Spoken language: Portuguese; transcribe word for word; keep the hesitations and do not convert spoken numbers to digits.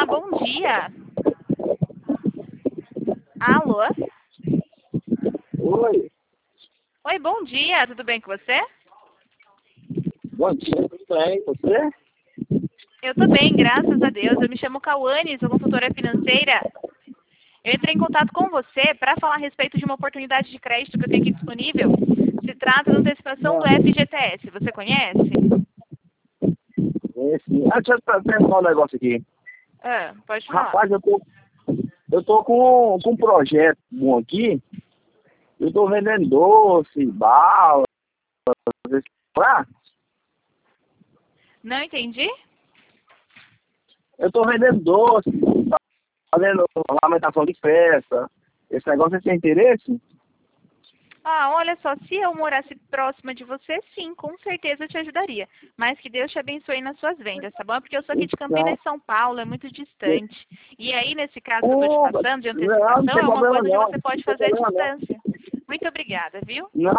bom dia. Alô? Oi, Oi, bom dia. Tudo bem com você? bom dia, tudo bem? Você? Eu tô bem, graças a Deus. Eu me chamo Cauane, sou consultora financeira. Eu entrei em contato com você para falar a respeito de uma oportunidade de crédito que eu tenho aqui disponível. Se trata da antecipação do F G T S. Você conhece? Esse. Ah, deixa eu perguntar um negócio aqui. Ah, pode falar. Rapaz, eu tô, eu tô com, com um projeto bom aqui. Eu tô vendendo doce, bala, pra, Não entendi? eu tô vendendo doce, fazendo lamentação de festa. Esse negócio é sem interesse? Ah, olha só, se eu morasse próxima de você, sim, com certeza eu te ajudaria. Mas que Deus te abençoe nas suas vendas, tá bom? Porque eu sou aqui de Então, Campinas, São Paulo, é muito distante. E aí, nesse caso que eu estou te Pô, passando de não, não antecipação, tem é uma problema coisa de não. você pode Não tem fazer à problema não. distância. Muito obrigada, viu? Não,